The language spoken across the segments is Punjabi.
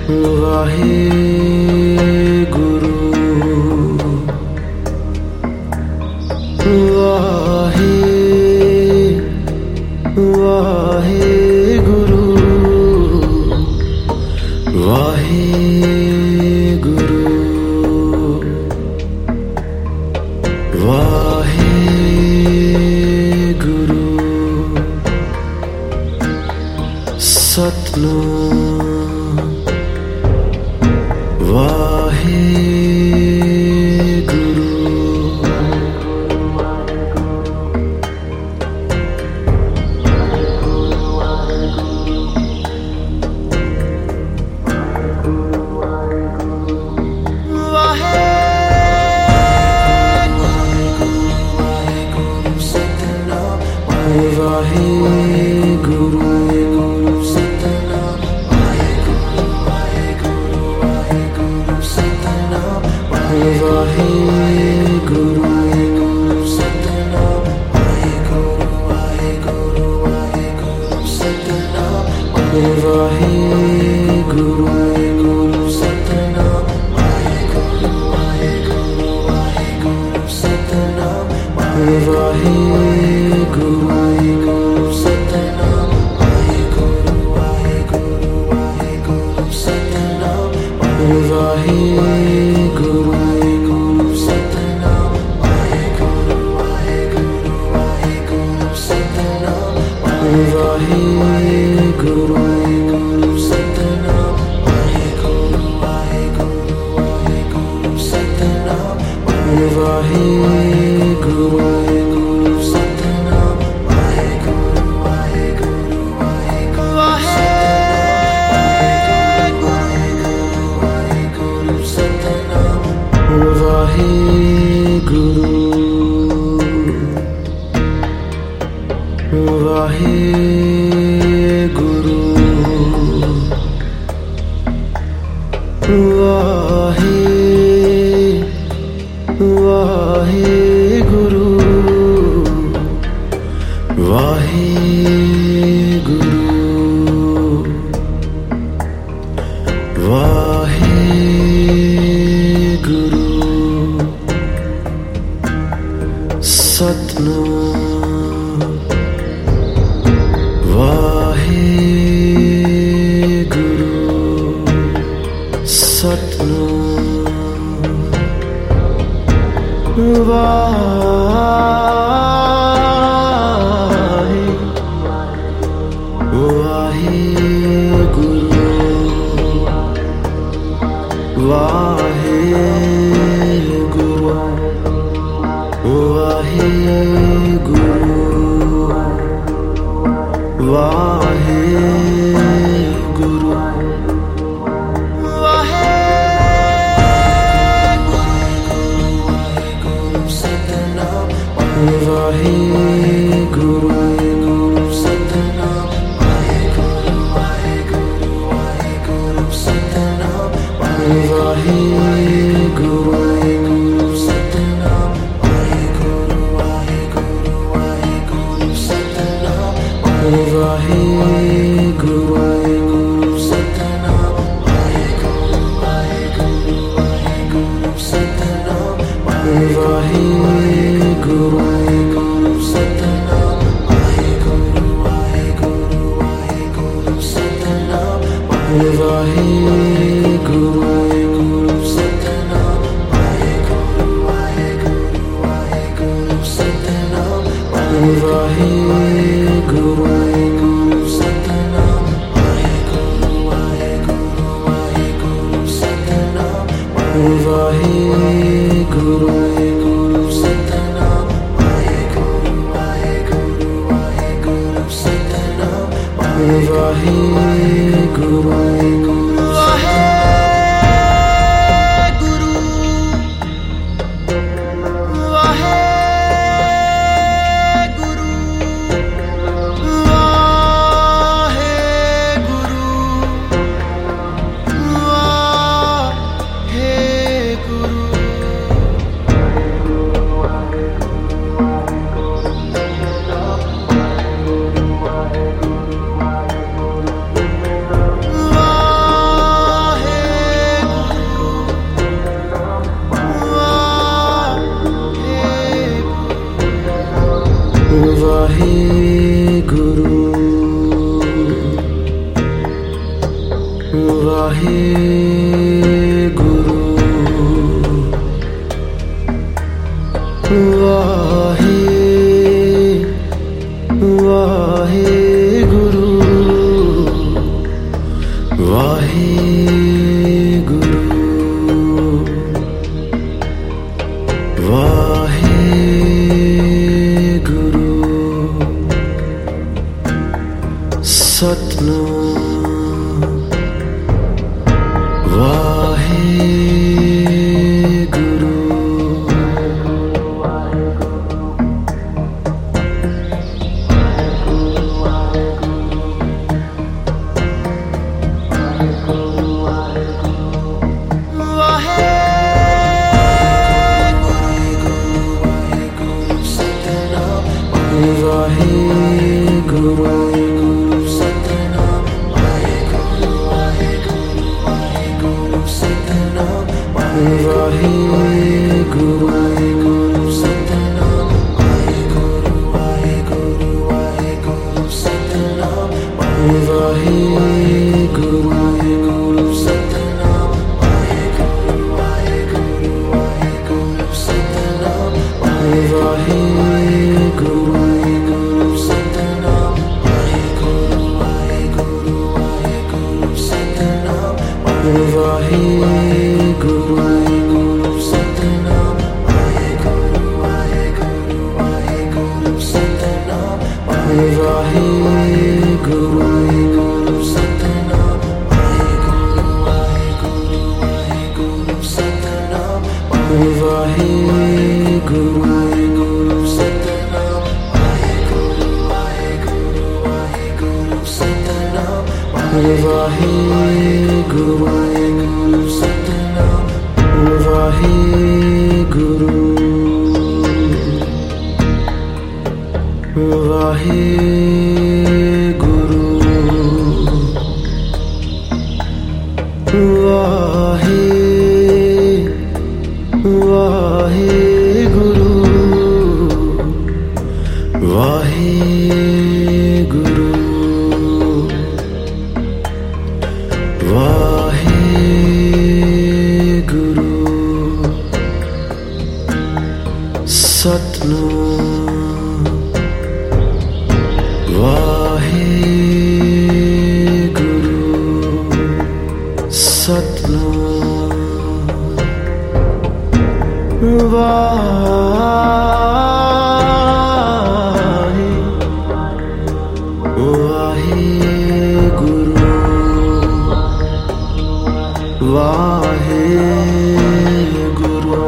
ਵਾਹਿਗੁਰੂ ਵਾਹਿਗੁਰੂ ਵਾਹਿਗੁਰੂ ਵਾਹਿਗੁਰੂ ਸਤਿਨਾਮ ਵਾਹਿਗੁਰੂ ਵਾਹਿਗੁਰੂ ਸਤਿਨਾਮ ਵਾਹਿਗੁਰੂ ਸਤਿਨਾਮ ਵਾਹਿਗੁਰੂ ਸਤਿਨਾਮ ਵਾਹਿਗੁਰੂ ਸਤਿਨਾਮ ਵਾਹਿਗੁਰੂ ਸਤਿਨਾਮ ਵਾਹਿਗੁਰੂ ਸਤਿਨਾਮ ਵਾਹਿਗੁਰੂ ਸਤਿਨਾਮ ਵਾਹਿਗੁਰੂ ਸਤਿਨਾਮ ਵਾਹਿਗੁਰੂ ਸਤਿਨਾਮ ਵਾਹਿਗੁਰੂ ਸਤਿਨਾਮ ਵਾਹਿਗੁਰੂ ਸਤਿਨਾਮ ਵਾਹਿਗੁਰੂ ਸਤਿਨਾਮ ਵਾਹਿਗੁਰੂ ਵਾਹਿਗੁਰੂ ਵਾਹਿਗੁਰੂ ਵਾਹਿਗੁਰੂ ਸਤਿਨਾਮ ਵਾਹਿਗੁਰੂ ਸਤਿਨਾਮ ਵਾਹਿਗੁਰੂ ਵਾਹਿਗੁਰੂ ਵਾਹਿਗੁਰੂ ਸਤਿਨਾਮ ਵਾਹਿਗੁਰੂ ਸਤਿਨਾਮ ਵਾਹਿਗੁਰੂ ਸਤਿਨਾਮ ਵਾਹਿਗੁਰੂ ਸਤਿਨਾਮ ਵਾਹਿਗੁਰੂ ਸਤਿਨਾਮ ਵਾਹਿਗੁਰੂ ਸਤਿਨਾਮ ਵਾਹਿਗੁਰੂ ਸਤਿਨਾਮ ਵਾਹਿਗੁਰੂ ਸਤਿਨਾਮ ਵਾਹਿਗੁਰੂ ਸਤਿਨਾਮ ਵਾਹਿਗੁਰੂ ਸਤਿਨਾਮ ਵਾਹਿਗੁਰੂ ਸਤਿਨਾਮ ਵਾਹਿਗੁਰੂ ਸਤਿਨਾਮ ਵਾਹਿਗੁਰੂ ਸਤਿਨਾਮ ਵਾਹਿਗੁਰੂ ਸਤਿਨਾਮ ਵਾਹਿਗੁਰੂ ਸਤਿਨਾਮ ਵਾਹਿਗੁਰੂ ਵਾਹਿਗੁਰੂ ਵਾਹਿਗੁਰੂ ਵਾਹਿਗੁਰੂ ਵਾਹਿਗੁਰੂ ਸਤਿਨਾਮ ਵਾਹਿਗੁਰੂ ਵਾਹਿਗੁਰੂ ਸਤਿਨਾਮ ਵਾਹਿਗੁਰੂ ਵਾਹਿਗੁਰੂ ਸਤਿਨਾਮ ਵਾਹਿਗੁਰੂ ਸਤਿਨਾਮ ਵਾਹਿਗੁਰੂ ਵਾਹਿਗੁਰੂ ਸਤਿਨਾਮ ਵਾਹਿਗੁਰੂ ਸਤਿਨਾਮ ਵਾਹਿਗੁਰੂ ਵਾਹਿਗੁਰੂ ਸਤਿਨਾਮ ਵਾਹਿਗੁਰੂ ਵਾਹਿਗੁਰੂ ਸਤਿਨਾਮ ਵਾਹਿਗੁਰੂ ਸਤਿਨਾਮ ਵਾਹਿਗੁਰੂ ਸਤਿਨਾਮ ਵਾਹਿਗੁਰੂ ਸਤਿਨਾਮ ਵਾਹਿਗੁਰੂ ਸਤਿਨਾਮ ਵਾਹਿਗੁਰੂ ਸਤਿਨਾਮ ਵਾਹਿਗੁਰੂ ਸਤਿਨਾਮ ਵਾਹਿਗੁਰੂ ਵਾਹਿਗੁਰੂ ਵਾਹਿਗੁਰੂ ਵਾਹਿਗੁਰੂ ਵਾਹਿਗੁਰੂ ਸਤਿਨਾਮ ਵਾਹਿਗੁਰੂ ਸਤਿਨਾਮ ਵਾਹਿਗੁਰੂ ਵਾਹਿਗੁਰੂ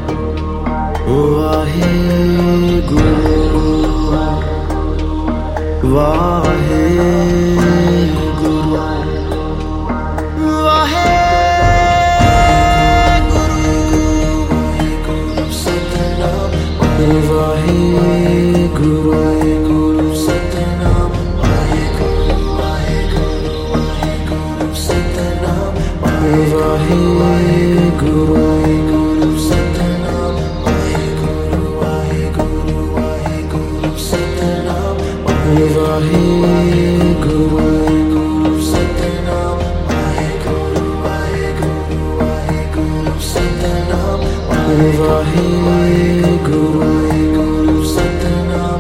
ਵਾਹਿਗੁਰੂ ਵਾਹਿਗੁਰੂ ਸਤਿਨਾਮ ਵਾਹਿਗੁਰੂ ਸਤਿਨਾਮ ਵਾਹਿਗੁਰੂ ਸਤਿਨਾਮ ਵਾਹਿਗੁਰੂ ਸਤਿਨਾਮ ਵਾਹਿਗੁਰੂ ਸਤਿਨਾਮ ਵਾਹਿਗੁਰੂ ਸਤਿਨਾਮ ਵਾਹਿਗੁਰੂ ਸਤਿਨਾਮ ਵਾਹਿਗੁਰੂ ਸਤਿਨਾਮ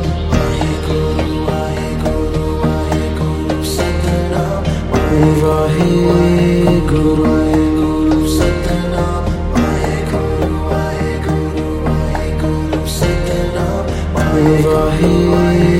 ਵਾਹਿਗੁਰੂ ਸਤਿਨਾਮ ਵਾਹਿਗੁਰੂ ਸਤਿਨਾਮ ਵਾਹਿਗੁਰੂ ਸਤਿਨਾਮ ਵਾਹਿਗੁਰੂ